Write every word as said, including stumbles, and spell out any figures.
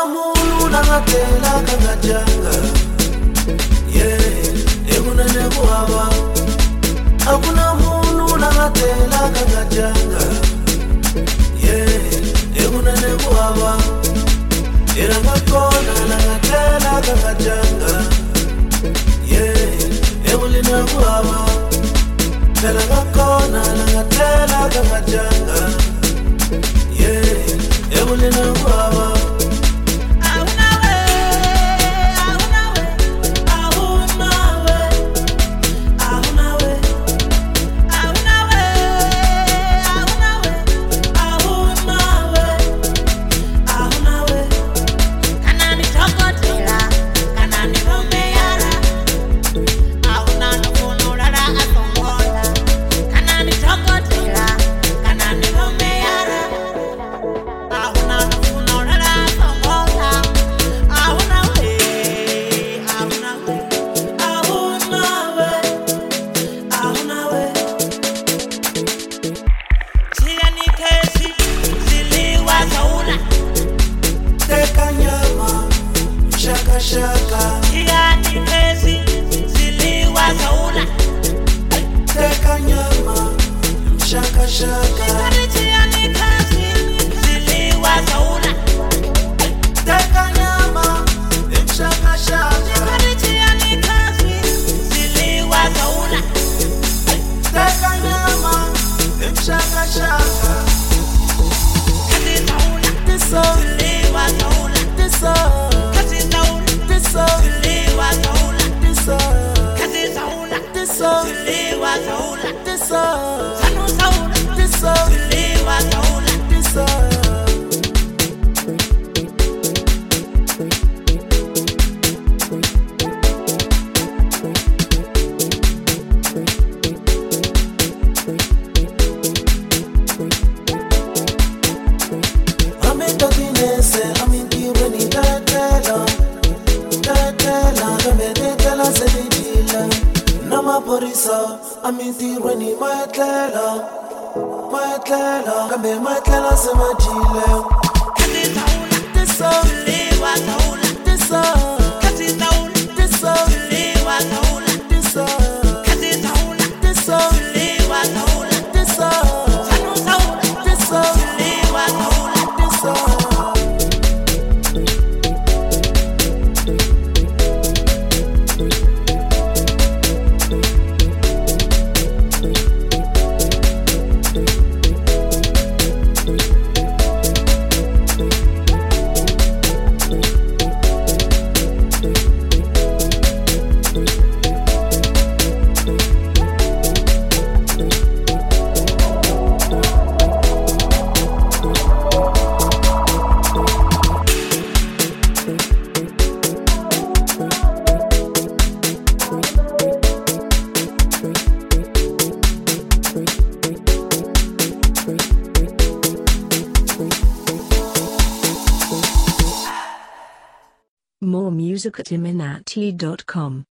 mulu nangatela kangajanga. Yeah, emunene kuhaba. Akuna mulu nangatela kangajanga. Yeah, emunene kuhaba. Irangakona nangatela kangajanga. Yeah, emulina kuhaba. Irangakona nangatela kangajanga. Yeah, emulina kuhaba. Shaka, yani kesi ziliwa zaula. Teka nyama, shaka shaka. Yani kesi ziliwa zaula. Teka nyama, shaka shaka. Yani kesi ziliwa zaula. Teka nyama, shaka shaka. Kasi zaula, tiso ziliwa zaula. Tiso. Ziliwa zaula, tiso. Kasi zaula, tiso. Ziliwa zaula, tiso. Sanu zaula, tiso. Ziliwa zaula, tiso. Amento dinese, aminti reni datela. Nama porisa, aminti reni maetlela, maetlela, kambe maetlela se majile. Kasi zaula, tiso, ziliwa zaula, tiso. Kasi zaula, tiso, ziliwa zaula, tiso. Kasi zaula, tiso, ziliwa zaula, tiso. Sanu zaula, tiso, ziliwa zaula, tiso. More music at iminati dot com.